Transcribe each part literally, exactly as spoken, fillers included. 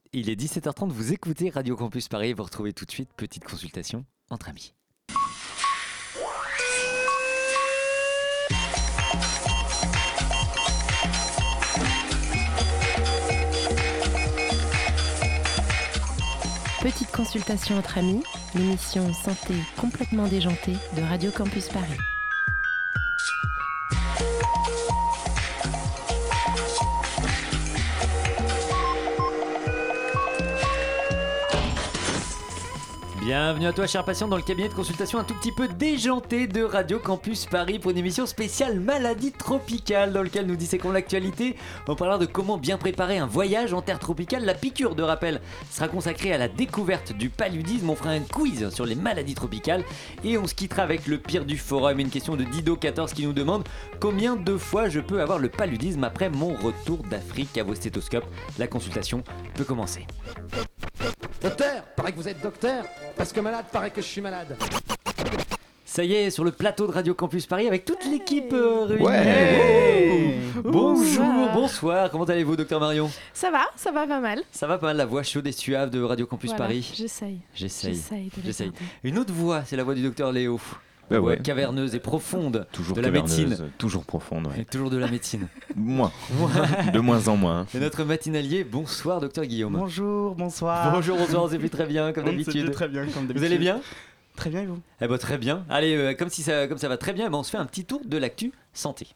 il est dix-sept heures trente, vous écoutez Radio Campus Paris et vous retrouvez tout de suite Petite Consultation entre amis. Petite Consultation entre amis, l'émission santé complètement déjantée de Radio Campus Paris. Bienvenue à toi, cher patient, dans le cabinet de consultation un tout petit peu déjanté de Radio Campus Paris pour une émission spéciale maladie tropicale dans laquelle nous disséquons l'actualité en parlant de comment bien préparer un voyage en terre tropicale. La piqûre de rappel sera consacrée à la découverte du paludisme. On fera un quiz sur les maladies tropicales et on se quittera avec le pire du forum, une question de Dido quatorze qui nous demande combien de fois je peux avoir le paludisme après mon retour d'Afrique. À vos stéthoscopes, la consultation peut commencer. Docteur, paraît que vous êtes docteur, parce que malade, paraît que je suis malade. Ça y est, sur le plateau de Radio Campus Paris avec toute l'équipe euh, réunie. Ouais. Hey. Bonjour, bonsoir, comment allez-vous, docteur Marion? Ça va, ça va pas mal. Ça va pas mal, la voix chaude et suave de Radio Campus Voilà, Paris. J'essaye. J'essaye. J'essaye de J'essaye. l'écouter. Une autre voix, c'est la voix du docteur Léo. Bah Voix ouais. caverneuse et profonde. Toujours de la caverneuse, médecine. toujours profonde, ouais. Et toujours de la médecine. Moins. De moins en moins. Et notre matinalier, bonsoir, docteur Guillaume. Bonjour, bonsoir. Bonjour, bonsoir, on s'est fait très bien, comme On se fait d'habitude. très bien, comme d'habitude. Vous allez bien? Très bien, et vous? Eh ben très bien. Allez, euh, comme, si ça, comme ça va très bien, eh ben, on se fait un petit tour de l'actu santé.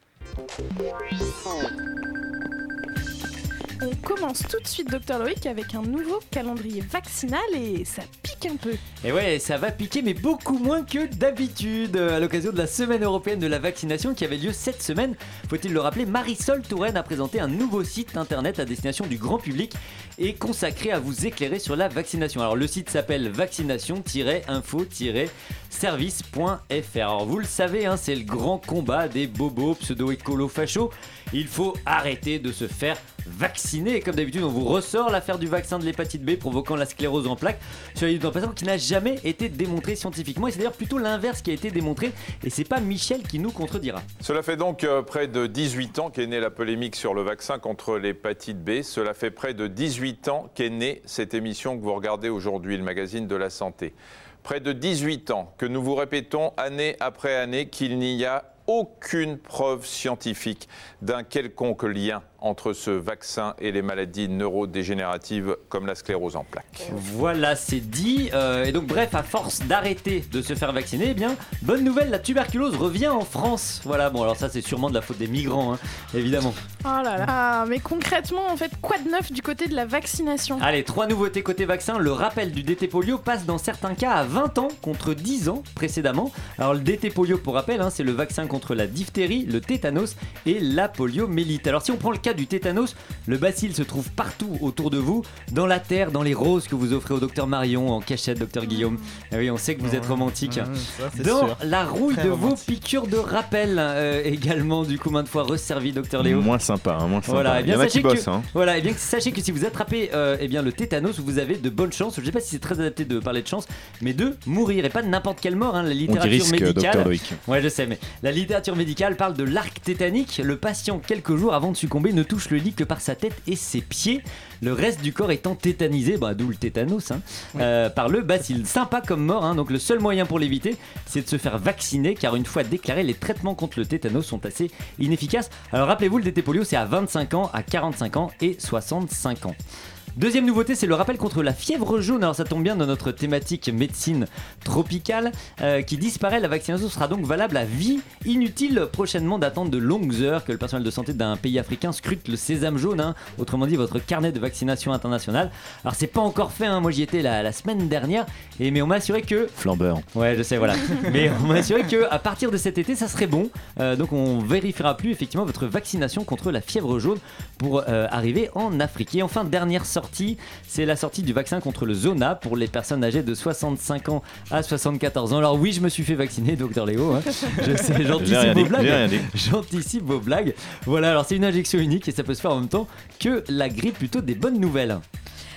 On commence tout de suite, docteur Loïc, avec un nouveau calendrier vaccinal et ça pique un peu. Et ouais, ça va piquer, mais beaucoup moins que d'habitude. À l'occasion de la semaine européenne de la vaccination qui avait lieu cette semaine, faut-il le rappeler, Marisol Touraine a présenté un nouveau site internet à destination du grand public et consacré à vous éclairer sur la vaccination. Alors le site s'appelle vaccination tiret info tiret service point f r. Alors vous le savez, hein, c'est le grand combat des bobos pseudo-écolo-fachos. Il faut arrêter de se faire vacciner. Et comme d'habitude, on vous ressort l'affaire du vaccin de l'hépatite B provoquant la sclérose en plaques sur les passants qui n'a jamais été démontré scientifiquement. Et c'est d'ailleurs plutôt l'inverse qui a été démontré. Et c'est pas Michel qui nous contredira. Cela fait donc euh, près de dix-huit ans qu'est née la polémique sur le vaccin contre l'hépatite B. Cela fait près de dix-huit ans qu'est née cette émission que vous regardez aujourd'hui, le magazine de la santé. Près de dix-huit ans que nous vous répétons année après année qu'il n'y a aucune preuve scientifique d'un quelconque lien entre ce vaccin et les maladies neurodégénératives comme la sclérose en plaques. Voilà, c'est dit. Euh, et donc bref, à force d'arrêter de se faire vacciner, eh bien, bonne nouvelle, la tuberculose revient en France. Voilà, bon alors ça c'est sûrement de la faute des migrants, hein, évidemment. Oh là là. Ah, mais concrètement, en fait, quoi de neuf du côté de la vaccination? Allez, trois nouveautés côté vaccin. Le rappel du D T polio passe dans certains cas à vingt ans contre dix ans précédemment. Alors le D T polio, pour rappel, hein, c'est le vaccin contre la diphtérie, le tétanos et la poliomyélite. Alors si on prend le cas du tétanos, le bacille se trouve partout autour de vous, dans la terre, dans les roses que vous offrez au docteur Marion en cachette, docteur Guillaume. Et oui, on sait que vous êtes romantique. Mmh, ça, c'est dans sûr. la rouille Très de romantique. vos piqûres de rappel, euh, également du coup maintes fois resservi, docteur Léo. Moins sympa, hein, moins sympa. Voilà, eh bien, Il y en a sachez qui bossent. que, Hein. voilà, et bien sachez que si vous attrapez euh, eh bien, le tétanos, vous avez de bonnes chances. Je ne sais pas si c'est très adapté de parler de chance, mais de mourir et pas de n'importe quelle mort. Hein. La On dit littérature risque, médicale. docteur Loïc. Ouais, je sais, mais la littérature médicale parle de l'arc tétanique. Le patient, quelques jours avant de succomber, ne touche le lit que par sa tête et ses pieds. Le reste du corps étant tétanisé, bah, d'où le tétanos, hein, oui. euh, par le bacille. Sympa comme mort, hein, donc le seul moyen pour l'éviter, c'est de se faire vacciner, car une fois déclaré, les traitements contre le tétanos sont assez inefficaces. Alors rappelez-vous, le D T polio, c'est à vingt-cinq ans, à quarante-cinq ans et soixante-cinq ans. Deuxième nouveauté, c'est le rappel contre la fièvre jaune. Alors ça tombe bien dans notre thématique médecine tropicale euh, qui disparaît. La vaccination sera donc valable à vie. Inutile prochainement d'attendre de longues heures que le personnel de santé d'un pays africain scrute le sésame jaune, hein, autrement dit votre carnet de vaccination international. Alors c'est pas encore fait, hein. Moi j'y étais la, la semaine dernière, et, mais on m'a assuré que... Flambeur. Ouais, je sais, voilà. Mais on m'a assuré qu'à partir de cet été, ça serait bon. Euh, donc on vérifiera plus effectivement votre vaccination contre la fièvre jaune pour euh, arriver en Afrique. Et enfin, dernière sortie, c'est la sortie du vaccin contre le zona pour les personnes âgées de soixante-cinq ans à soixante-quatorze ans. Alors oui, je me suis fait vacciner, docteur Léo, hein. Je sais, j'anticipe vos blagues. J'anticipe vos blagues. Voilà, alors c'est une injection unique et ça peut se faire en même temps que la grippe, plutôt des bonnes nouvelles.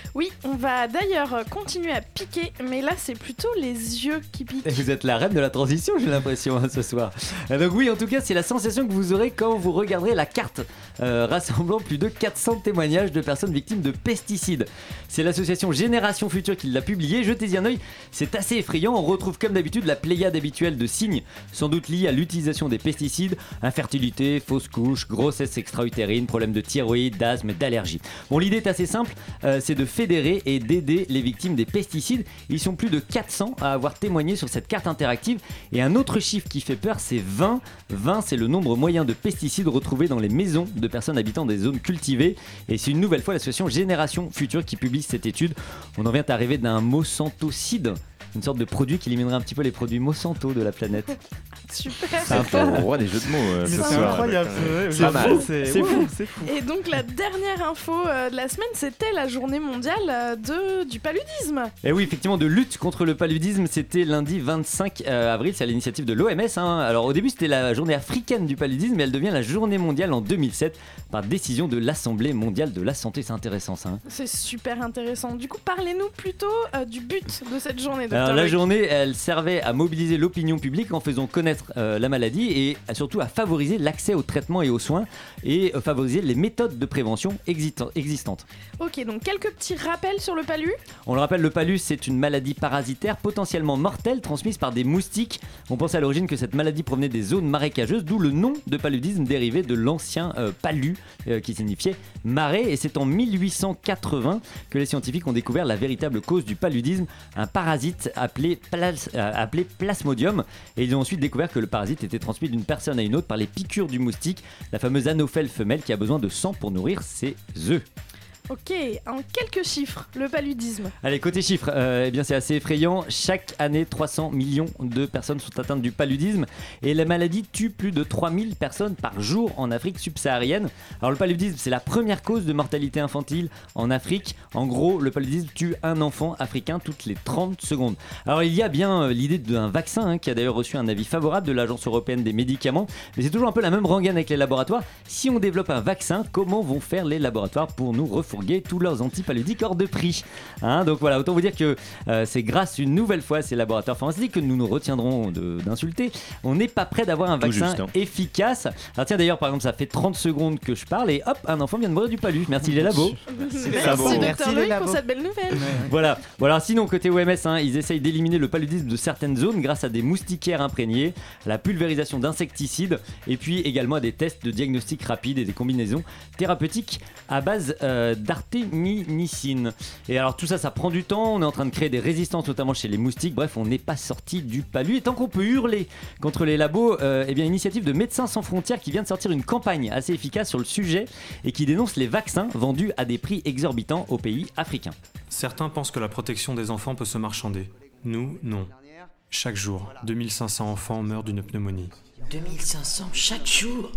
Oui, on va d'ailleurs continuer à piquer, mais là c'est plutôt les yeux qui piquent. Et vous êtes la reine de la transition, j'ai l'impression, hein, ce soir. Et donc oui, en tout cas, c'est la sensation que vous aurez quand vous regarderez la carte euh, rassemblant plus de quatre cents témoignages de personnes victimes de pesticides. C'est l'association Génération Future qui l'a publié. Jetez-y un œil, c'est assez effrayant. On retrouve comme d'habitude la pléiade habituelle de signes, sans doute liés à l'utilisation des pesticides, infertilité, fausse couche, grossesse extra-utérine, problème de thyroïde, d'asthme, d'allergie. Bon, l'idée est assez simple, euh, c'est de fédérer et d'aider les victimes des pesticides. Ils sont plus de quatre cents à avoir témoigné sur cette carte interactive. Et un autre chiffre qui fait peur, c'est vingt. vingt, c'est le nombre moyen de pesticides retrouvés dans les maisons de personnes habitant des zones cultivées. Et c'est une nouvelle fois l'association Génération Future qui publie cette étude. On en vient à rêver d'un Monsantocide, une sorte de produit qui éliminerait un petit peu les produits Monsanto de la planète. Super. C'est un peu le roi des jeux de mots euh, Mais ce c'est soir. incroyable. avec, c'est euh, fou, pas mal. c'est C'est ouh, fou. c'est fou. Et donc la dernière info euh, de la semaine, c'était la journée mondiale euh, de, du paludisme. Et oui, effectivement, de lutte contre le paludisme, c'était lundi vingt-cinq avril, c'est à l'initiative de l'O M S. Hein. Alors au début, c'était la journée africaine du paludisme, mais elle devient la journée mondiale en deux mille sept par décision de l'Assemblée mondiale de la santé. C'est intéressant ça. Hein. C'est super intéressant. Du coup, parlez-nous plutôt euh, du but de cette journée, docteur Alors la Loïc. journée, elle servait à mobiliser l'opinion publique en faisant connaître euh, la maladie et à- surtout à favoriser l'accès aux traitements et aux soins et euh, favoriser les méthodes de prévention existan- existantes. Ok, donc quelques petits rappels sur le palu. On le rappelle, le palud, c'est une maladie parasitaire potentiellement mortelle transmise par des moustiques. On pensait à l'origine que cette maladie provenait des zones marécageuses, d'où le nom de paludisme dérivé de l'ancien euh, palu, euh, qui signifiait marais. Et c'est en mille huit cent quatre-vingts que les scientifiques ont découvert la véritable cause du paludisme, un parasite appelé, plas- euh, appelé plasmodium. Et ils ont ensuite découvert que le parasite était transmis d'une personne à une autre par les piqûres du moustique, la fameuse anophèle femelle qui a besoin de sang pour nourrir ses œufs. Ok, en quelques chiffres, le paludisme. Allez, côté chiffres, euh, eh bien c'est assez effrayant. Chaque année, trois cents millions de personnes sont atteintes du paludisme et la maladie tue plus de trois mille personnes par jour en Afrique subsaharienne. Alors le paludisme, c'est la première cause de mortalité infantile en Afrique. En gros, le paludisme tue un enfant africain toutes les trente secondes. Alors il y a bien euh, l'idée d'un vaccin hein, qui a d'ailleurs reçu un avis favorable de l'Agence européenne des médicaments, mais c'est toujours un peu la même rengaine avec les laboratoires. Si on développe un vaccin, comment vont faire les laboratoires pour nous refourguer tous leurs antipaludiques hors de prix, hein, donc voilà, autant vous dire que euh, c'est grâce une nouvelle fois à ces laboratoires pharmaceutiques que nous nous retiendrons de- d'insulter. On n'est pas prêt d'avoir un Tout vaccin juste, hein. efficace. Alors tiens, d'ailleurs, par exemple, ça fait trente secondes que je parle et hop, un enfant vient de mourir du palud. Merci les labos. Merci, labos. docteur Merci, les Loïc, pour labos. cette belle nouvelle. Voilà. Bon, alors sinon, côté O M S, hein, ils essayent d'éliminer le paludisme de certaines zones grâce à des moustiquaires imprégnés, à la pulvérisation d'insecticides et puis également à des tests de diagnostic rapide et des combinaisons thérapeutiques à base euh, d'artéminicine. Et alors tout ça, ça prend du temps. On est en train de créer des résistances, notamment chez les moustiques. Bref, on n'est pas sorti du palu. Et tant qu'on peut hurler contre les labos, euh, eh bien, initiative de Médecins sans frontières qui vient de sortir une campagne assez efficace sur le sujet et qui dénonce les vaccins vendus à des prix exorbitants aux pays africains. Certains pensent que la protection des enfants peut se marchander. Nous, non. Chaque jour, deux mille cinq cents enfants meurent d'une pneumonie. deux mille cinq cents chaque jour.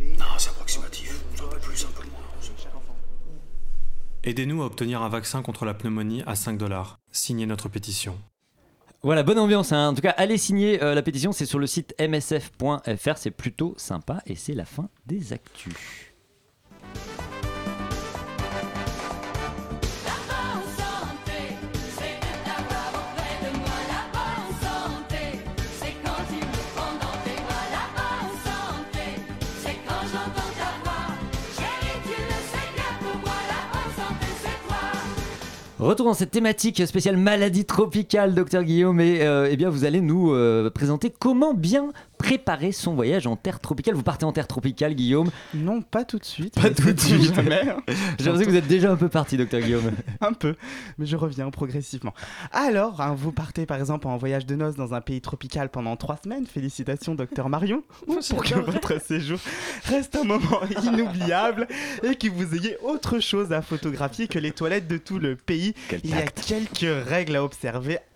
Aidez-nous à obtenir un vaccin contre la pneumonie à cinq dollars. Signez notre pétition. Voilà, bonne ambiance. Hein. En tout cas, allez signer euh, la pétition. C'est sur le site m s f point f r. C'est plutôt sympa et c'est la fin des actus. Retour dans cette thématique spéciale maladie tropicale, docteur Guillaume, et euh, eh bien vous allez nous euh, présenter comment bien préparer son voyage en terre tropicale. Vous partez en terre tropicale, Guillaume? Non, pas tout de suite. Pas mais tout de c'est suite. jamais. J'ai l'impression que vous êtes déjà un peu parti, docteur Guillaume. Un peu, mais je reviens progressivement. Alors, hein, vous partez par exemple en voyage de noces dans un pays tropical pendant trois semaines. Félicitations, docteur Marion, pour que J'adorerais. votre séjour reste un moment inoubliable et que vous ayez autre chose à photographier que les toilettes de tout le pays. Quel Il y a tact. quelques règles à observer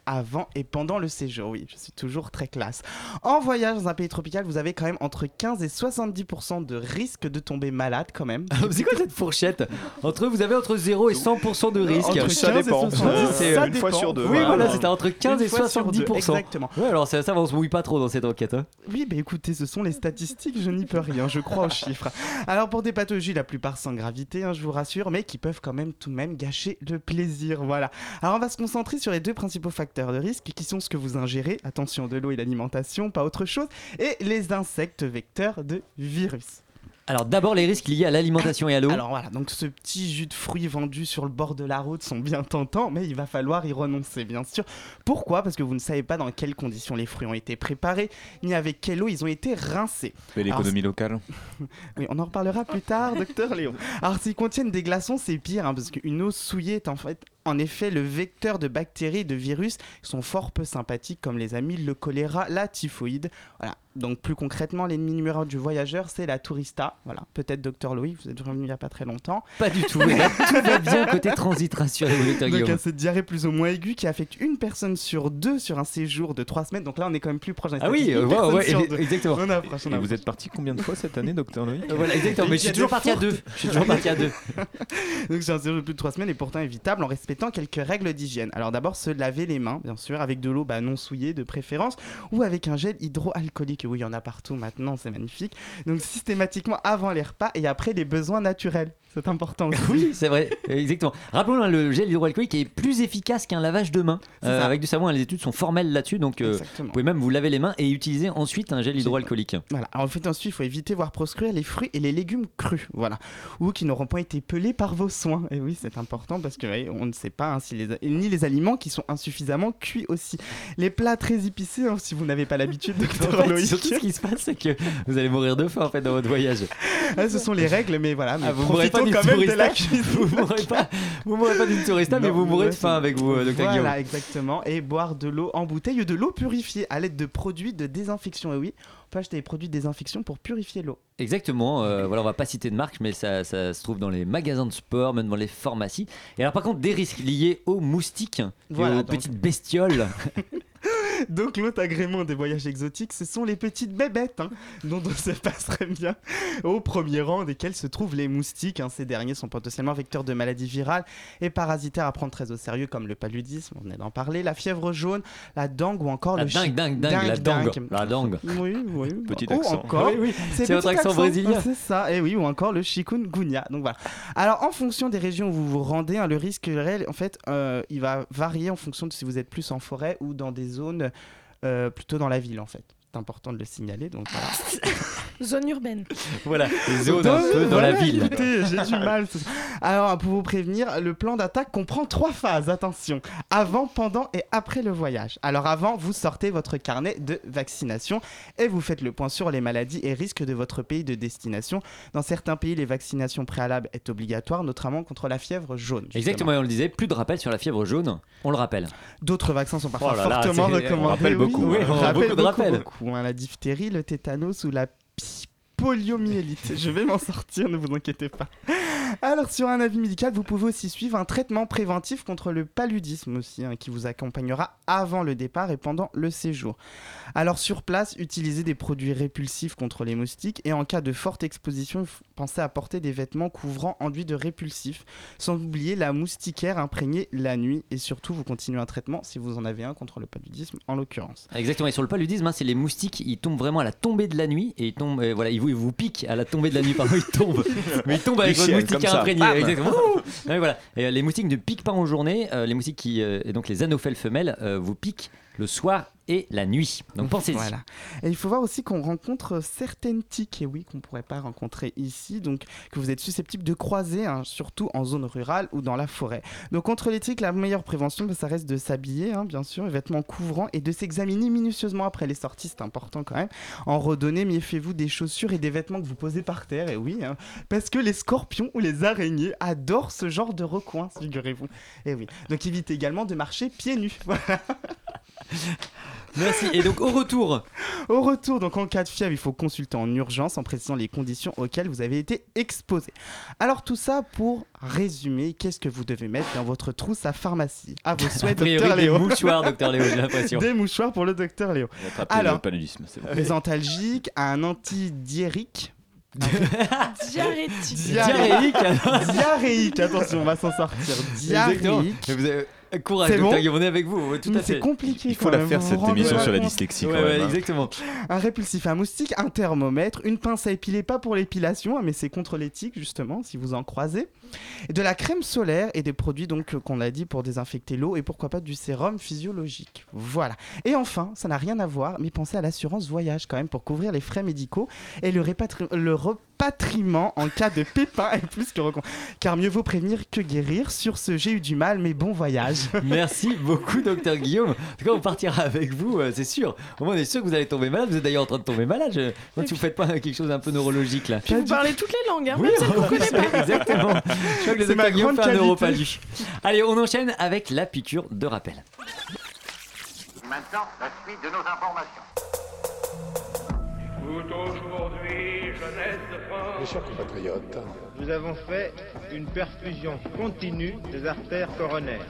avant et pendant le séjour. Oui, je suis toujours très classe. En voyage dans un pays tropical, vous avez quand même entre quinze et soixante-dix pour cent de risque de tomber malade quand même. C'est quoi cette fourchette? Entre Vous avez entre zéro et cent pour cent de risque. Entre Ça quinze et dépend. soixante-dix, C'est ça une fois dépend. sur deux. Oui, Ouais, voilà, ouais. c'était entre quinze Une et fois sur soixante-dix pour cent. deux, exactement. Ouais, alors ça, ça va, on se mouille pas trop dans cette enquête. Hein. Oui, bah écoutez, ce sont les statistiques, je n'y peux rien, je crois aux chiffres. Alors pour des pathologies, la plupart sans gravité, hein, je vous rassure, mais qui peuvent quand même tout de même gâcher le plaisir, voilà. Alors on va se concentrer sur les deux principaux facteurs de risque, qui sont ce que vous ingérez, attention de l'eau et l'alimentation, pas autre chose, et les insectes vecteurs de virus. Alors d'abord les risques liés à l'alimentation et à l'eau. Alors voilà, donc ce petit jus de fruits vendu sur le bord de la route sont bien tentants, mais il va falloir y renoncer, bien sûr. Pourquoi ? Parce que vous ne savez pas dans quelles conditions les fruits ont été préparés, ni avec quelle eau ils ont été rincés. Et l'économie locale. Oui, on en reparlera plus tard, docteur Léo. Alors s'ils contiennent des glaçons, c'est pire, hein, parce qu'une eau souillée est en fait... En effet, le vecteur de bactéries et de virus sont fort peu sympathiques comme les amyles, le choléra, la typhoïde. Voilà. Donc plus concrètement, l'ennemi numéro un du voyageur, c'est la tourista. Voilà. Peut-être docteur Loïc, vous êtes revenu il n'y a pas très longtemps. Pas du tout. Là, tout va bien côté transit, rassurez-vous, docteur Donc Guillaume. cette diarrhée plus ou moins aiguë qui affecte une personne sur deux sur un séjour de trois semaines. Donc là, on est quand même plus proche d'un Ah oui, statistique, euh, une ouais, personne ouais, sur ouais, deux. exactement. On approche, on Et approche. vous êtes parti combien de fois cette année, docteur Loïc? Euh, Voilà, exactement. Et Mais il je y a suis toujours des parti à fautes. deux. Je suis toujours parti à deux. Donc c'est un séjour de plus de trois semaines et pourtant évitable en respectant quelques règles d'hygiène. Alors d'abord se laver les mains, bien sûr, avec de l'eau bah, non souillée de préférence ou avec un gel hydroalcoolique. Oui, il y en a partout maintenant, c'est magnifique. Donc systématiquement avant les repas et après les besoins naturels. C'est important aussi. Oui, c'est vrai, exactement. Rappelons, hein, le gel hydroalcoolique est plus efficace qu'un lavage de mains. C'est Euh, ça. avec du savon, les études sont formelles là-dessus, donc euh, vous Exactement. pouvez même vous laver les mains et utiliser ensuite un gel hydroalcoolique. Voilà. Alors en fait ensuite, il faut éviter voire proscrire les fruits et les légumes crus, voilà, ou qui n'auront pas été pelés par vos soins. Et oui, c'est important parce que ouais, on ne sait pas hein, si les ni les aliments qui sont insuffisamment cuits aussi. Les plats très épicés, hein, si vous n'avez pas l'habitude, En docteur fait, Loïc. surtout, ce qui se passe, c'est que vous allez mourir de faim en fait dans votre voyage. Ah, ce sont les règles, mais voilà. Mais Ah, vous mourrez pas profitons d'une quand même de la tourista. cuisine. Vous mourrez pas, vous mourrez pas d'une tourista, mais Non, vous mourrez de ouais, faim c'est- avec vous, euh, docteur Voilà, Guillaume. exactement. Et boire de l'eau en bouteille ou de l'eau purifiée à l'aide de produits de désinfection. Et oui, on peut acheter des produits de désinfection pour purifier l'eau. Exactement, euh, voilà, on va pas citer de marque, mais ça, ça se trouve dans les magasins de sport, même dans les pharmacies. Et alors par contre, des risques liés aux moustiques, et Voilà, aux donc- petites bestioles. Donc l'autre agrément des voyages exotiques, ce sont les petites bébêtes, hein, dont on se passerait bien, au premier rang desquels se trouvent les moustiques. Hein. Ces derniers sont potentiellement vecteurs de maladies virales et parasitaires à prendre très au sérieux, comme le paludisme, on venait d'en parler, la fièvre jaune, la dengue ou encore La le dingue, chi- dingue, dingue, la dengue. La dengue. Oui, oui. Petit ou accent. encore, Oui, oui. c'est C'est votre petit accent brésilien. C'est ça, et oui, ou encore le chikungunya. Donc voilà. Alors en fonction des régions où vous vous rendez, hein, le risque réel, en fait, euh, il va varier en fonction de si vous êtes plus en forêt ou dans des zones euh, plutôt dans la ville, en fait. C'est important de le signaler, donc voilà. Zone urbaine. Voilà, les zones un peu dans la Voilà, ville. écoutez, j'ai du mal. Alors, pour vous prévenir, le plan d'attaque comprend trois phases. Attention, avant, pendant et après le voyage. Alors, avant, vous sortez votre carnet de vaccination et vous faites le point sur les maladies et risques de votre pays de destination. Dans certains pays, les vaccinations préalables est obligatoire, notamment contre la fièvre jaune. justement. Exactement, et on le disait, plus de rappel sur la fièvre jaune, on le rappelle. D'autres vaccins sont parfois Oh là là, fortement c'est- on recommandés. rappelle beaucoup, Oui, oui, on a rappelle beaucoup de rappels. beaucoup, hein, la diphtérie, le tétanos ou la pi- poliomyélite. Je vais m'en sortir, ne vous inquiétez pas. Alors, sur un avis médical, vous pouvez aussi suivre un traitement préventif contre le paludisme aussi, hein, qui vous accompagnera avant le départ et pendant le séjour. Alors, sur place, utilisez des produits répulsifs contre les moustiques et en cas de forte exposition, f- pensez à porter des vêtements couvrant enduits de répulsifs, sans oublier la moustiquaire imprégnée la nuit et surtout, vous continuez un traitement si vous en avez un contre le paludisme en l'occurrence. Exactement, et sur le paludisme, hein, c'est les moustiques, ils tombent vraiment à la tombée de la nuit, et ils tombent, euh, voilà, ils vous, ils vous piquent à la tombée de la nuit, pardon, ils tombent, mais ils tombent avec Ils votre chiennent moustique comme ça. imprégné, Bam. exactement. Ouh. Ouais, voilà. Et, euh, les moustiques ne piquent pas en journée, euh, les moustiques qui, euh, et donc les anophèles femelles, euh, vous piquent le soir et la nuit. Donc pensez-y. Voilà. Et il faut voir aussi qu'on rencontre certaines tiques, et oui, qu'on ne pourrait pas rencontrer ici, donc que vous êtes susceptible de croiser, hein, surtout en zone rurale ou dans la forêt. Donc contre les tiques, la meilleure prévention, bah, ça reste de s'habiller, hein, bien sûr, les vêtements couvrants, et de s'examiner minutieusement après les sorties, c'est important quand même. En randonnée, méfiez-vous des chaussures et des vêtements que vous posez par terre, et oui, hein, parce que les scorpions ou les araignées adorent ce genre de recoins, figurez-vous. Et oui. Donc évitez également de marcher pieds nus. Voilà. Merci. Et donc au retour Au retour, donc en cas de fièvre, il faut consulter en urgence en précisant les conditions auxquelles vous avez été exposé. Alors tout ça pour résumer, qu'est-ce que vous devez mettre dans votre trousse à pharmacie? À vos souhaits, docteur Léo. Des mouchoirs, docteur Léo, j'ai l'impression. Des mouchoirs pour le docteur Léo. Alors, le paludisme, c'est bon. Des antalgiques, un antidiérique. Diarrhétique. Diarrhéique. Diarrhéique, attention, on va s'en sortir. Diarrhéique. Mais vous avez... Courage, c'est docteur bon Guillaume, on est avec vous, ouais, tout mais à fait. C'est compliqué. Il faut la faire cette émission sur la dyslexie. Ouais, quand ouais, même, hein. exactement. Un répulsif à moustique, un thermomètre, une pince à épiler, pas pour l'épilation, mais c'est contre l'éthique justement, si vous en croisez. Et de la crème solaire et des produits donc qu'on a dit pour désinfecter l'eau et pourquoi pas du sérum physiologique. Voilà. Et enfin, ça n'a rien à voir, mais pensez à l'assurance voyage quand même pour couvrir les frais médicaux et le, répatri- le repatriement en cas de pépin est plus que recommandé. Car mieux vaut prévenir que guérir. Sur ce, j'ai eu du mal, mais bon voyage. Merci beaucoup, docteur Guillaume. En tout cas, on partira avec vous, euh, c'est sûr. Au moins, on est sûr que vous allez tomber malade. Vous êtes d'ailleurs en train de tomber malade. Je... Si vous faites pas quelque chose d'un peu neurologique là. Puis vous parlez toutes les langues, hein, Oui, même si vous ne connaissez pas. exactement. Je crois que le C'est ma docteur Guillaume grande fait un qualité. neuropalu. Allez, on enchaîne avec la piqûre de rappel. Maintenant, la suite de nos informations. Aujourd'hui, jeunesse de France. Mes chers compatriotes, nous avons fait une perfusion continue des artères coronaires.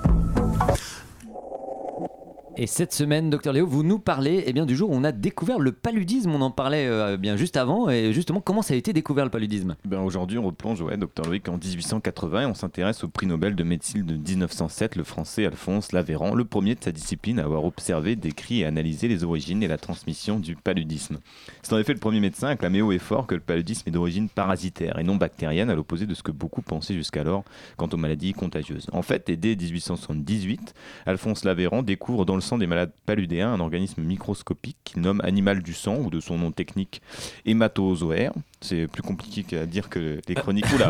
Et cette semaine, docteur Léo, vous nous parlez eh bien, du jour où on a découvert le paludisme. On en parlait euh, bien juste avant. Et justement, comment ça a été découvert le paludisme? Ben aujourd'hui, on replonge, ouais, docteur Loïc, en dix-huit cent quatre-vingts et on s'intéresse au prix Nobel de médecine de dix-neuf cent sept, le français Alphonse Lavéran, le premier de sa discipline à avoir observé, décrit et analysé les origines et la transmission du paludisme. C'est en effet le premier médecin à clamer haut et fort que le paludisme est d'origine parasitaire et non bactérienne, à l'opposé de ce que beaucoup pensaient jusqu'alors quant aux maladies contagieuses. En fait, et dès dix-huit cent soixante-dix-huit, Alphonse Lavéran découvre dans le sang des malades paludéens un organisme microscopique qu'il nomme animal du sang ou de son nom technique hématozoaire. C'est plus compliqué à dire que les chroniques. Oula,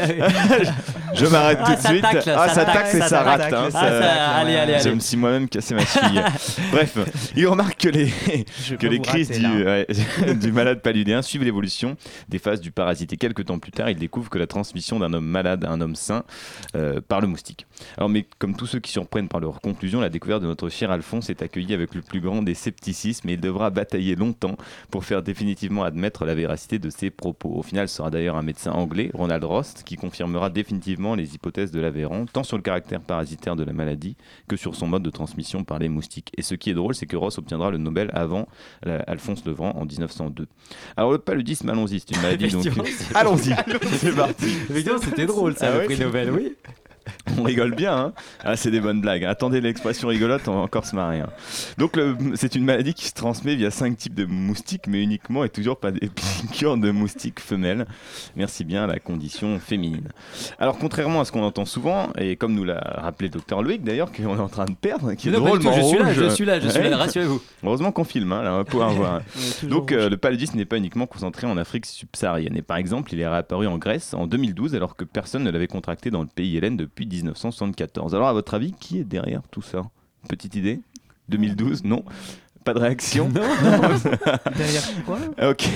je m'arrête Ah, tout de ça suite. tacle, ah, ça ça tacle, tacle et ça ça rate. tacle. Hein, Ah, ça- ça- allez, allez, Je allez. me suis moi-même cassé ma cheville. Bref, il remarque que les, Je que peux les vous crises rater, du, là. ouais, du malade paludéen suivent l'évolution des phases du parasite. Et quelques temps plus tard, il découvre que la transmission d'un homme malade à un homme sain euh, par le moustique. Alors, mais comme tous ceux qui surprennent par leur conclusion, la découverte de notre cher Alphonse est accueillie avec le plus grand des scepticismes et il devra batailler longtemps pour faire définitivement admettre la véracité de ses propos. Au final, ce sera d'ailleurs un médecin anglais, Ronald Rost, qui confirmera définitivement les hypothèses de Lavéran, tant sur le caractère parasitaire de la maladie que sur son mode de transmission par les moustiques. Et ce qui est drôle, c'est que Ross obtiendra le Nobel avant euh, Alphonse Lavéran en dix-neuf cent deux. Alors le paludisme, allons-y, c'est une maladie donc... Effectivement, allons-y, c'est parti. Effectivement, c'était drôle ça, Ah le ouais, prix c'est- Nobel, oui. On rigole bien, hein. Ah, c'est des bonnes blagues. Attendez l'expression rigolote, on va encore se marrer. Hein. Donc, le- c'est une maladie qui se transmet via cinq types de moustiques, mais uniquement et toujours pas des piqûres de moustiques femelles. Merci bien à la condition féminine. Alors, contrairement à ce qu'on entend souvent, et comme nous l'a rappelé le docteur Loïc d'ailleurs, qu'on est en train de perdre, qui est Non, pas du tout, drôlement je suis là, rouge. je suis là, je suis Ouais. là, rassurez-vous. Heureusement qu'on filme, hein, là, on va pouvoir voir. On est toujours Donc, euh, rouge. le paludisme n'est pas uniquement concentré en Afrique subsaharienne. Et par exemple, il est réapparu en Grèce en deux mille douze, alors que personne ne l'avait contracté dans le pays hellène depuis dix-neuf cent soixante-quatorze. Alors, à votre avis, qui est derrière tout ça? Petite idée? deux mille douze, non? Pas de réaction? Derrière quoi? Ok.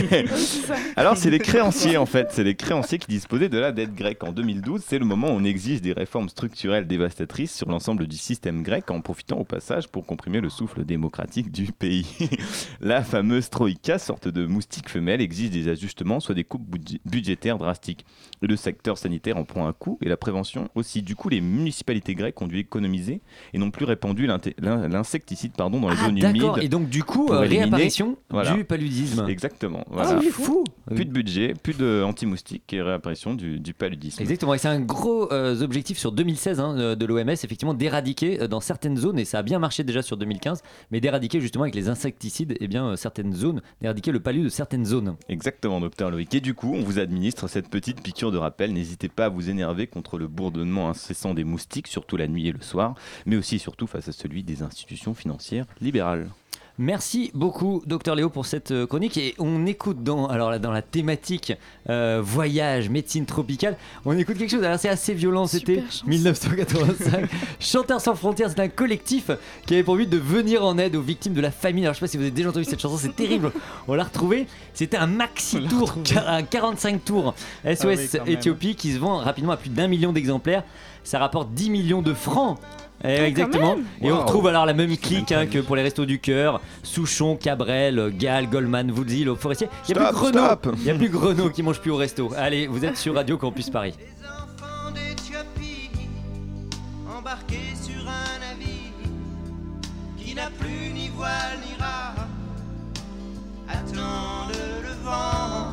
Alors, c'est les créanciers, en fait. C'est les créanciers qui disposaient de la dette grecque. En deux mille douze, c'est le moment où on exige des réformes structurelles dévastatrices sur l'ensemble du système grec, en profitant au passage pour comprimer le souffle démocratique du pays. La fameuse Troïka, sorte de moustique femelle, exige des ajustements, soit des coupes budg- budgétaires drastiques. Et le secteur sanitaire en prend un coup, et la prévention aussi. Du coup, les municipalités grecques ont dû économiser et n'ont plus répandu l'inté- l'in- l'insecticide pardon, dans les Ah, zones d'accord. humides. Et donc, du coup, pour euh, éliminer- réapparition Voilà. du paludisme. Exactement. Ah Voilà. oui, fou. Plus de budget, plus d'anti-moustiques et réapparition du, du paludisme. Exactement, et c'est un gros euh, objectif sur deux mille seize hein, euh, de l'O M S, effectivement, d'éradiquer euh, dans certaines zones, et ça a bien marché déjà sur deux mille quinze, mais d'éradiquer justement avec les insecticides eh bien, euh, certaines zones, d'éradiquer le palu de certaines zones. Exactement, docteur Loïc. Et du coup, on vous administre cette petite piqûre de rappel. N'hésitez pas à vous énerver contre le bourdonnement incessant des moustiques, surtout la nuit et le soir, mais aussi et surtout face à celui des institutions financières libérales. Merci beaucoup, docteur Léo, pour cette euh, chronique. Et on écoute dans, alors là, dans la thématique euh, voyage, médecine tropicale, on écoute quelque chose. Alors c'est assez violent, c'était Super chanson. dix-neuf cent quatre-vingt-cinq. Chanteurs sans frontières, c'est un collectif qui avait pour but de venir en aide aux victimes de la famine. Alors je sais pas si vous avez déjà entendu cette chanson, c'est terrible. On l'a retrouvée. C'était un maxi tour, un quarante-cinq tours S O S Ah oui, quand même. Éthiopie qui se vend rapidement à plus d'un million d'exemplaires. ça rapporte dix millions de francs. Eh, Oh, exactement. quand même. Et on Wow. retrouve alors la même clique hein, que pour les Restos du Cœur. Souchon, Cabrel, Gall, Goldman, Woodsy, le Forestier. Il n'y a Stop, plus Greno. stop. Il n'y a plus Greno qui mange plus au resto. Allez, vous êtes sur Radio Campus Paris. Enfants d'Éthiopie, embarqués sur un navire qui n'a plus ni voile ni rame, attendent le vent.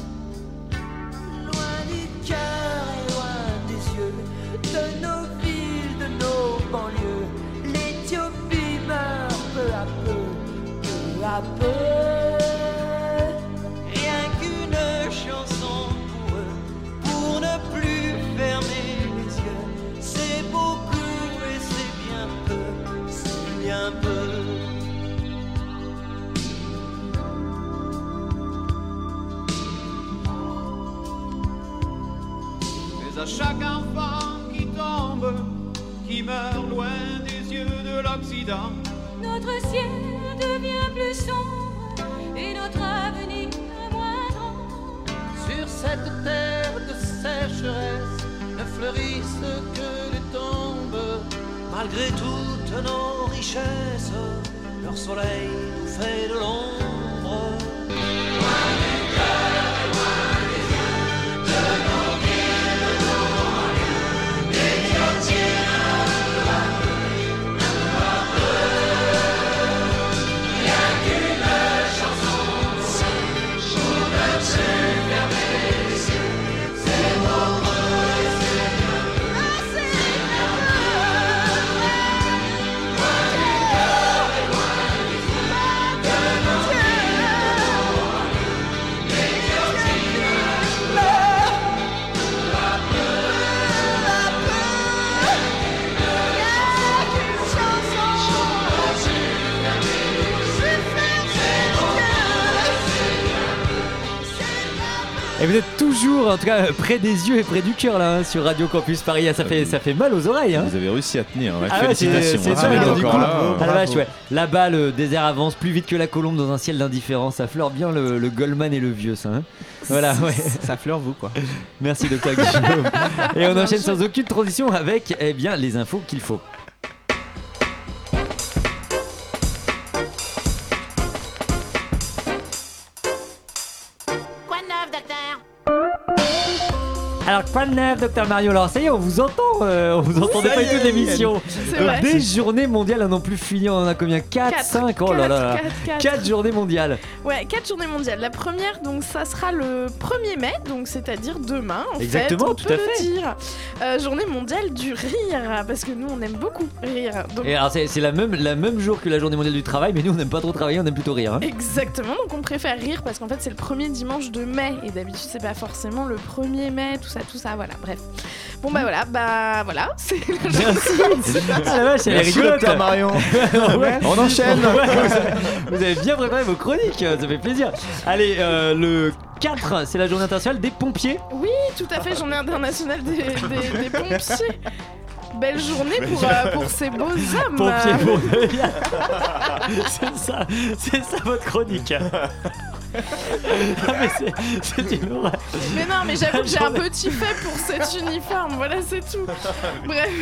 Loin du cœur et loin des yeux, de nos villes, de nos banlieues, l'Éthiopie meurt peu à peu, peu à peu. Rien qu'une chanson pour eux, pour ne plus fermer les yeux. C'est beaucoup et c'est bien peu, c'est bien peu. Mais à chaque enfant qui tombe, qui meurt loin des yeux de l'Occident, Notre ciel devient plus sombre et notre avenir moindre. sur cette terre de sécheresse ne fleurissent que les tombes. Malgré toutes nos richesses, leur soleil nous fait de l'ombre. Et vous êtes toujours, en tout cas, près des yeux et près du cœur là, hein, sur Radio Campus Paris. Ah, ça fait, ça fait mal aux oreilles. Hein. Vous avez réussi à tenir, ouais. Ah ouais, c'est- Félicitations. c'est hein, ça, vous êtes alors, du encore coup, là. ah la vache, ouais. Là-bas, le désert avance plus vite que la colombe dans un ciel d'indifférence. Ça fleure bien le, le Goldman et le vieux, ça. Hein. Voilà, ouais. Ça fleure vous quoi. Merci, docteur Guillaume. Et on enchaîne sans aucune transition avec eh bien, les infos qu'il faut. Quoi de neuf, docteur? Alors, quoi de neuf, docteur Mario? Alors, ça y est, on vous entend. euh, on vous entendait Ça pas y du tout est. d'émission. C'est Euh, vrai. Des journées mondiales à n'en plus finir. On en a combien? quatre, Quatre, cinq Oh là là. quatre, quatre. quatre journées mondiales. Ouais, quatre journées mondiales. La première, donc, ça sera le premier mai, donc c'est-à-dire demain. En Exactement, fait, on tout peut à le fait. dire. Euh, journée mondiale du rire, parce que nous, on aime beaucoup rire. Donc, Et alors, c'est c'est la même, la même jour que la journée mondiale du travail, mais nous, on n'aime pas trop travailler, on aime plutôt rire. Hein. exactement. Donc, on préfère rire parce qu'en fait, c'est le premier dimanche de mai, et d'habitude, c'est pas forcément le premier mai, tout ça, tout ça. Voilà. Bref. Bon bah voilà, bah voilà, c'est la Merci. Ah la vache, elle est Merci, rigolote. docteur Marion. Ouais. On enchaîne. Ouais, vous, avez, vous avez bien préparé vos chroniques, ça fait plaisir. Allez, euh, le quatre, c'est la journée internationale des pompiers. Oui, tout à fait, journée internationale des, des, des pompiers. Belle journée pour, euh, pour ces beaux hommes. Pompiers pour C'est ça, c'est ça votre chronique. Non, mais c'est, c'est une horreur. Mais non, mais j'avoue que j'ai un petit fait pour cet uniforme, voilà, c'est tout. Bref.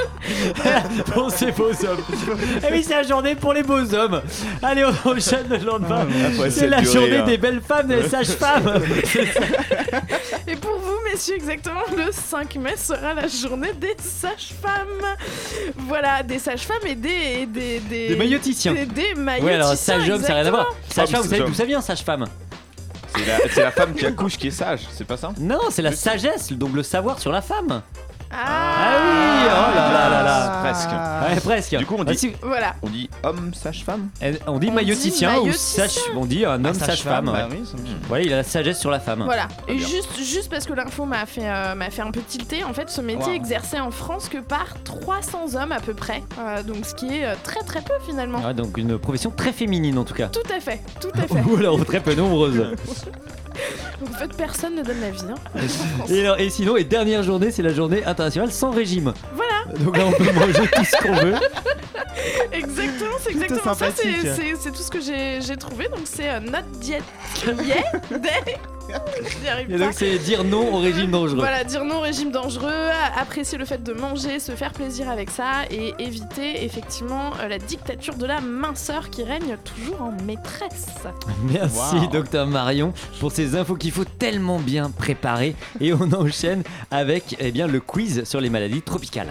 Pour ces beaux hommes. Et oui, c'est la journée pour les beaux hommes. Allez, on enchaîne le lendemain. Après, C'est c'est la du journée rire. des belles femmes, des sages-femmes. C'est ça. Et pour vous, messieurs, exactement, le cinq mai sera la journée des sages-femmes. Voilà, des sages-femmes et des... Des, des, Des mailloticiens. Des, des mailloticiens, Oui, alors sage-homme, ça n'a rien à voir. exactement. Sage-femme, vous savez sage-homme. d'où ça vient, sage-femme? C'est la, c'est la femme qui accouche qui est sage, c'est pas ça? Non, c'est la sagesse, donc le savoir sur la femme. Ah, Ah oui, oh là là là là. Presque. Ouais, presque. Du coup, on Ah, dit, si- Voilà. on dit homme sage-femme? on dit On mailloticien dit ou mailloticien. sage, on dit un homme sage-femme. Bah ouais. oui, ça me- Voilà, il a la sagesse sur la femme. Voilà, et bien. juste, juste parce que l'info m'a fait, euh, m'a fait un peu tilter, en fait ce métier Wow. est exercé en France que par trois cents hommes à peu près, euh, donc ce qui est euh, très très peu finalement. Ouais, donc une profession très féminine en tout cas. Tout à fait, tout à fait. Ou alors très peu nombreuse. Donc en fait personne ne donne la vie. Hein, en France. Et, alors- et sinon, et dernière journée, c'est la journée internationale sans régime. Voilà, Donc là, on peut manger tout ce qu'on veut. exactement, c'est Plutôt exactement ça, c'est, sympathique. c'est, c'est tout ce que j'ai, j'ai trouvé, donc c'est euh, notre diète yeah, day J'y arrive Et pas. donc c'est dire non au régime dangereux. Voilà, dire non au régime dangereux, apprécier le fait de manger, se faire plaisir avec ça et éviter effectivement euh, la dictature de la minceur qui règne toujours en maîtresse. Merci Wow. docteur Marion pour ces infos qu'il faut tellement bien préparer. Et on enchaîne avec eh bien, le quiz sur les maladies tropicales.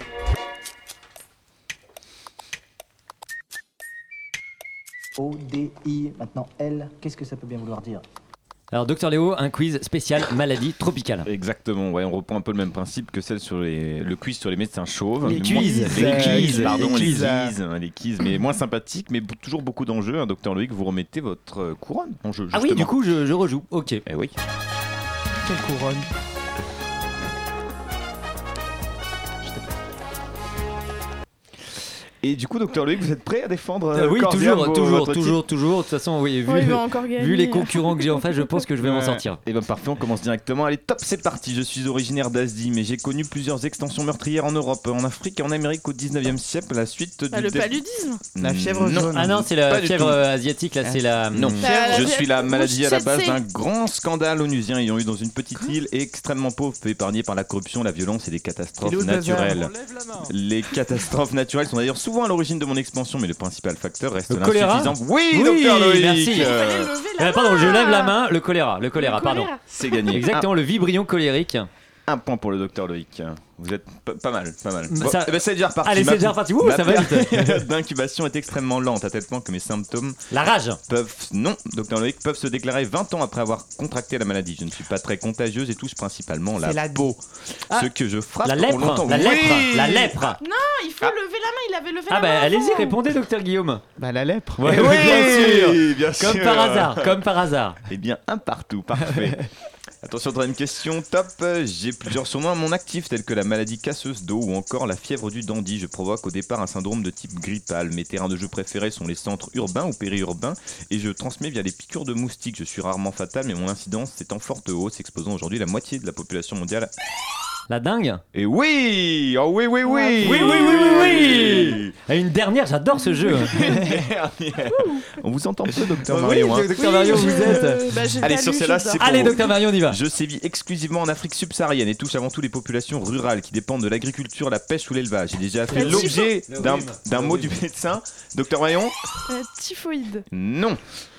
O, D, I, maintenant L, qu'est-ce que ça peut bien vouloir dire? Alors docteur Léo, un quiz spécial maladies tropicales. Exactement, ouais, on reprend un peu le même principe que celle sur les, le quiz sur les médecins chauves. Les Mais quiz, moins- les quiz, pardon, les les quiz. quiz, hein, les quiz, mais moins sympathiques, mais b- toujours beaucoup d'enjeux. Hein, docteur Loïc, vous remettez votre euh, couronne en jeu. Ah oui, justement. du coup je, je rejoue. Ok. Eh oui. Quelle couronne. Et du coup, docteur Loïc, vous êtes prêt à défendre euh, Euh, oui, corps et toujours, âme, toujours, votre toujours, toujours. De toute façon, oui, vu, Oh, il va encore gagner. vu les concurrents que j'ai en face, je pense que je vais m'en Ouais. sortir. Et ben parfait, on commence directement. Allez, top, c'est parti. Je suis originaire d'Asie, mais j'ai connu plusieurs extensions meurtrières en Europe, en Afrique et en Amérique au dix-neuvième siècle. La suite Ah, du le dé- paludisme. La fièvre Non. jaune. Ah non, c'est la Pas du fièvre tout. euh, asiatique, là, c'est la... Non, La- je la- suis la maladie à la base Mouche d'un grand scandale onusien ayant eu dans une petite île extrêmement pauvre, peu épargnée par la corruption, la violence et les catastrophes Et l'eau de naturelles. Lazare. Les catastrophes naturelles sont d'ailleurs souvent à l'origine de mon expansion, mais le principal facteur reste Le choléra l'insuffisance. Oui, Oui, docteur Loïc merci. Euh, Fallait lever la Euh, pardon, je main. lève la main, le choléra, le choléra, Le pardon. choléra. C'est gagné. Exactement, le vibrion colérique. Un, un point pour le docteur Loïc. Vous êtes p- pas mal, pas mal. Bah, Bon, ça- eh ben, c'est déjà reparti. Allez, Ma- c'est déjà reparti. Ouh, ma ça va vite. période d'incubation est extrêmement lente, à tel point que mes symptômes La rage. peuvent, non, docteur Loïc, peuvent se déclarer vingt ans après avoir contracté la maladie. Je ne suis pas très contagieuse et touche principalement la, C'est la peau. Ah, Ce que je frappe La au lèpre, longtemps. la Oui. lèpre, la lèpre. Non, il faut lever la main. Il avait levé Ah la bah main. allez-y, avant. répondez docteur Guillaume. Bah la lèpre. Ouais, Eh oui, oui, bien sûr. Comme par hasard, comme par hasard. Eh bien, un partout, parfait. Attention, troisième question, top. J'ai plusieurs surnoms à mon actif, tels que la maladie casseuse d'eau ou encore la fièvre du dandy. Je provoque au départ un syndrome de type grippal. Mes terrains de jeu préférés sont les centres urbains ou périurbains et je transmets via les piqûres de moustiques. Je suis rarement fatal, mais mon incidence est en forte hausse, exposant aujourd'hui la moitié de la population mondiale. La dingue. Et oui, oh oui, oui, oui, Oui, oui, oui, oui, oui. Et une dernière, j'adore ce jeu. Dernière. On vous entend peu, docteur Oui, Marion. hein. docteur Marion, vous êtes. Bah, j'ai Allez, pas sur lu, celle-là, je c'est dors. pour Allez, vous. docteur Marion, on y va. Je sévis exclusivement en Afrique subsaharienne et touche avant tout les populations rurales qui dépendent de l'agriculture, la pêche ou l'élevage. J'ai déjà fait Le l'objet typho. d'un Le rhume. d'un Le mot rhume. du médecin. Docteur Marion. Euh, typhoïde. Non.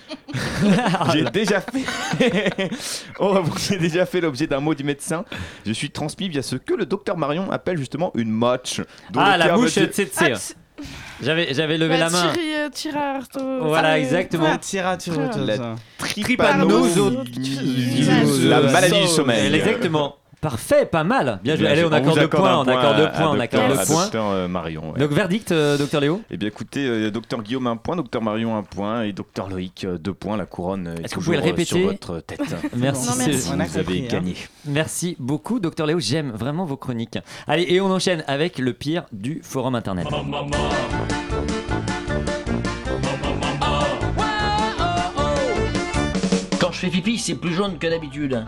J'ai déjà fait. Oh, bon, j'ai déjà fait l'objet d'un mot du médecin. Je suis transmis via ce que le docteur Marion appelle justement une motch. dont Ah, le la terme mouche dit- tsetse. Ah, c'est- J'avais, j'avais levé bah, la main. Thierry, euh, Tirard, euh, Voilà, euh, exactement. Ah, tira, tira, tira, La tira. trypanosomiase, la maladie du sommeil. Exactement. Parfait, pas mal. Bien joué. Bien Allez, joué. on accorde vous deux accorde points, un on accorde deux à- points, à on docteur- accorde à deux points. docteur euh, Marion. ouais. Donc verdict, euh, docteur Léo. Eh bien écoutez, euh, docteur Guillaume un point, docteur Marion un point et docteur Loïc euh, deux points. La couronne euh, est Est-ce que vous pouvez le toujours, euh, répéter sur votre tête. Merci. Non, merci. c'est- On a Vous avez compris, hein. gagné. Merci beaucoup, docteur Léo. J'aime vraiment vos chroniques. Allez, et on enchaîne avec le pire du forum internet. Quand je fais pipi, c'est plus jaune que d'habitude.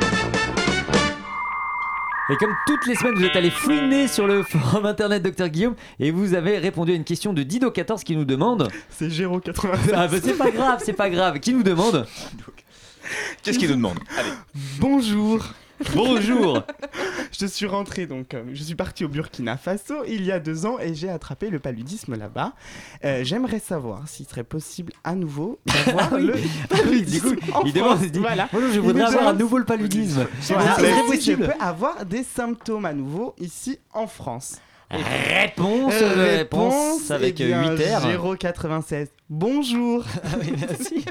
Et comme toutes les semaines, vous êtes allé fouiner sur le forum internet docteur Guillaume et vous avez répondu à une question de Dido quatorze qui nous demande. C'est Géro quatre-vingt-sept. Ah bah c'est pas grave, c'est pas grave. Qui nous demande. Qu'est-ce qu'il nous demande? Allez. Bonjour. Bonjour. Je suis rentré donc, euh, je suis parti au Burkina Faso il y a deux ans et j'ai attrapé le paludisme là-bas. Euh, J'aimerais savoir s'il serait possible à nouveau d'avoir Ah oui. le Ah oui, du coup, paludisme en il demande, France. il dit, Voilà. bonjour, je Il voudrais nous avoir à demande- nouveau le paludisme. Voilà. C'est Et très si je possible. peux avoir des symptômes à nouveau ici en France. Réponse, Euh, réponse avec eh bien, huit R. Géro quatre-vingt-seize. Bonjour. Ah oui, merci.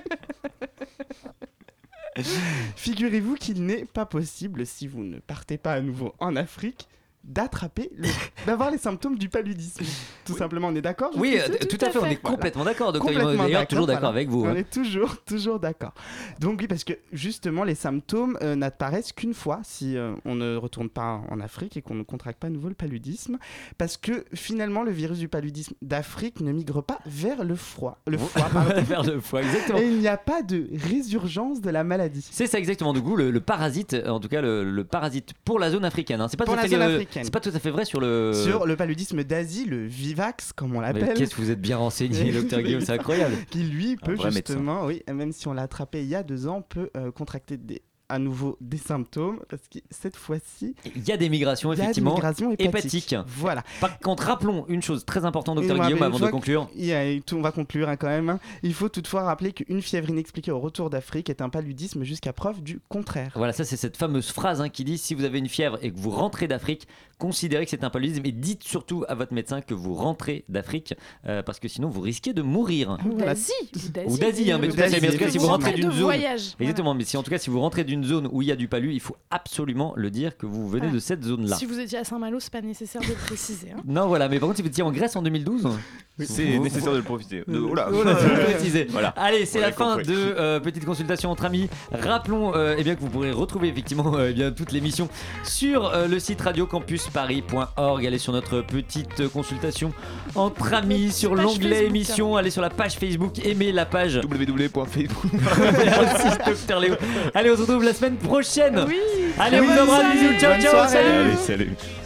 Figurez-vous qu'il n'est pas possible, si vous ne partez pas à nouveau en Afrique, d'attraper, le- d'avoir les symptômes du paludisme. Tout simplement, on est d'accord Oui, jusqu'ici euh, tout à fait, on est Voilà. complètement d'accord, docteur. Complètement Guillaume. D'ailleurs, d'accord, toujours d'accord voilà. avec vous. On hein. est toujours, toujours d'accord. Donc oui, parce que justement, les symptômes euh, n'apparaissent qu'une fois si euh, on ne retourne pas en Afrique et qu'on ne contracte pas à nouveau le paludisme, parce que finalement, le virus du paludisme d'Afrique ne migre pas vers le froid, le foie, pardon. Vers le foie, exactement. Et il n'y a pas de résurgence de la maladie. C'est ça exactement. Du coup, le, le parasite, en tout cas le, le parasite pour la zone africaine. hein. C'est pas Pour tout à la fait zone le- africaine. C'est pas tout à fait vrai sur le. Sur le paludisme d'Asie, le Vivax, comme on Mais l'appelle. qu'est-ce que vous êtes bien renseigné, docteur Guillaume, c'est incroyable. Qui lui peut vrai médecin. justement, oui, même si on l'a attrapé il y a deux ans, peut euh, contracter des à nouveau des symptômes, parce que cette fois-ci, il y a des migrations, il y a effectivement, des migrations hépatiques. hépatiques. Voilà. Par contre, rappelons une chose très importante, docteur Et on Guillaume, va- avant je de vois conclure. qu'il y a- On va conclure hein, quand même. hein. Il faut toutefois rappeler qu'une fièvre inexpliquée au retour d'Afrique est un paludisme jusqu'à preuve du contraire. Voilà, ça c'est cette fameuse phrase hein, qui dit si vous avez une fièvre et que vous rentrez d'Afrique, considérez que c'est un paludisme et dites surtout à votre médecin que vous rentrez d'Afrique euh, parce que sinon vous risquez de mourir. Ou d'Asie. Ou d'Asie, hein, mais tout à fait. Mais en tout cas, si vous rentrez d'une de zone, voyage. exactement. Mais si en tout cas, si vous rentrez d'une zone où il y a du palu, il faut absolument le dire que vous venez Ouais. de cette zone-là. Si vous étiez à Saint-Malo, c'est pas nécessaire de le préciser. hein. Non, voilà. Mais par contre, si vous étiez en Grèce en deux mille douze, C'est nécessaire de le profiter. De- oh là. Oh là, c'est le préciser. Voilà. Allez, c'est On la l'a fin compris. de euh, petite consultation entre amis. Rappelons euh, eh bien que vous pourrez retrouver effectivement euh, eh bien toute l'émission sur euh, le site radio campus paris point org. Allez sur notre petite consultation entre amis sur Page l'onglet Facebook. émission. Allez sur la page Facebook, aimez la page. w w w point facebook. Merci, docteur Léo. Allez, on se retrouve la semaine prochaine. Oui. Allez, on Oui, vous embrasse, salut. bisous, ciao, Bonne ciao, soirée. salut. Allez, salut.